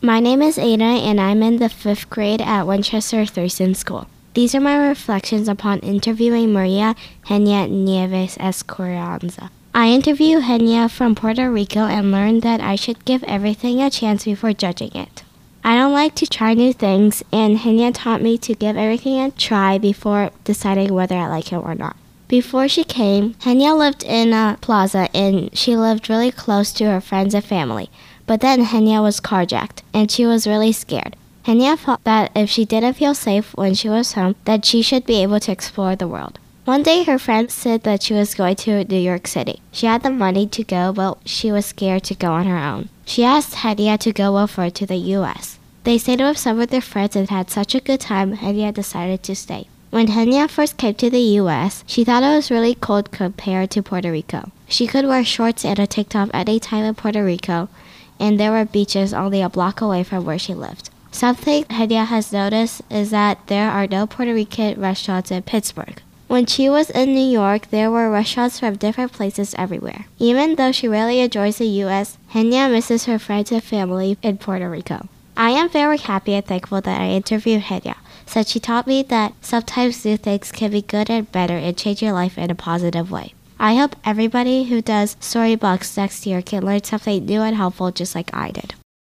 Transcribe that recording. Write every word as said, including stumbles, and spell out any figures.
My name is Ada, and I'm in the fifth grade at Winchester Thurston School. These are my reflections upon interviewing Maria Henia Nieves Esperanza. I interviewed Henia from Puerto Rico and learned that I should give everything a chance before judging it. I don't like to try new things, and Henia taught me to give everything a try before deciding whether I like it or not. Before she came, Henia lived in a plaza, and she lived really close to her friends and family. But then Henia was carjacked, and she was really scared. Henia felt that if she didn't feel safe when she was home, that she should be able to explore the world. One day her friend said that she was going to New York City. She had the money to go, but she was scared to go on her own. She asked Henia to go with her to the U S. They stayed with some of their friends and had such a good time, Henia decided to stay. When Henia first came to the U S, she thought it was really cold compared to Puerto Rico. She could wear shorts and a tank top any time in Puerto Rico, and there were beaches only a block away from where she lived. Something Henia has noticed is that there are no Puerto Rican restaurants in Pittsburgh. When she was in New York, there were restaurants from different places everywhere. Even though she really enjoys the U S, Henia misses her friends and family in Puerto Rico. I am very happy and thankful that I interviewed Henia, since she taught me that sometimes new things can be good and better and change your life in a positive way. I hope everybody who does storybooks next year can learn something new and helpful just like I did.